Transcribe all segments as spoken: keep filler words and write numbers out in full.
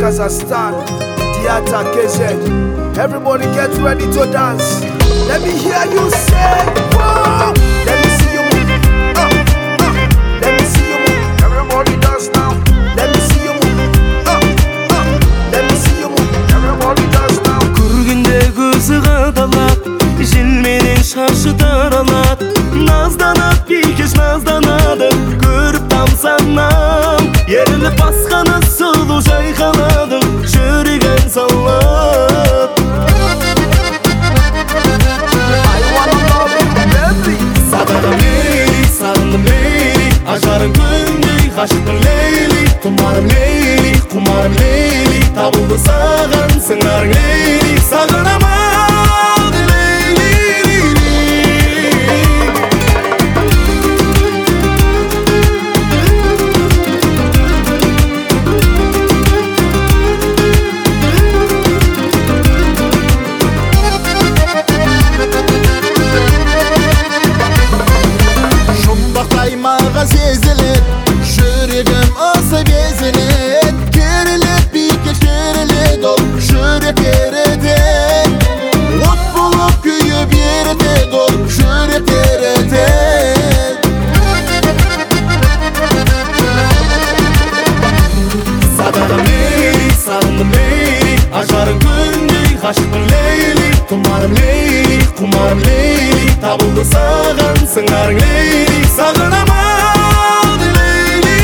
Kazakhstan, Theater K Z. Everybody get ready to dance. Let me hear you say, whoa. Let me see you move. Uh, uh. Let me see you move. Everybody dance now. Let me see you move. Uh, uh. Let me see you move. Everybody dance now. Көргенде көзі қадалады, желменен шашы таралады. Назданады, бикеш назданады, көріп тамсанам. Еріліп басқаны сұлу жайқалады, жүрегін салады. Сағынам лейли, сағынам лейли, ажарың күндей ғашықтың лейли. Тұмарым лейли, құмарым лейли, табылды саған сыңарың лейли. Сағынам алды лейли, Аймаға сезілет, жүрегім ысы безілет. Керілет бейке керілет, ол жүрек ерітет. От болып күйіп ерітет, ол жүрек ерітет. Сағынам лейли, сағындым лейли, ажарың күндей ғашықтың лейли. Тұмарым лейли, құмарым лейли, табылды саған сыңарың лейли. Сағынам алды лейли,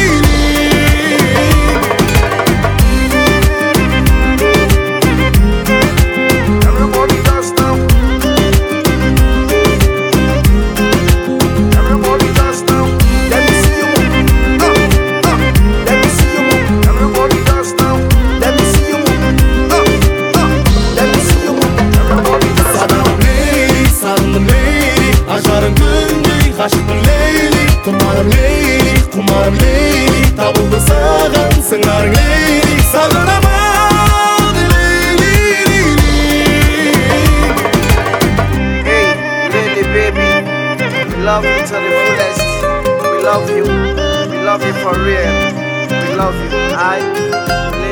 Everybody dance now. Everybody dance now. Let me see you move. Uh, uh. Let me see you move. Everybody dance now. Let me see you move. Uh, uh. Let me see you move. Everybody dance now. Сағынам лейли, сағындым лейли, ажарың күндей ғашықтың лейли. Тұмарым лейли, құмарым лейли, табылды саған сыңарың лейли. Сағынам алды лейли. Hey, really, baby, we love you to the fullest. We love you. We love you for real. We love you. I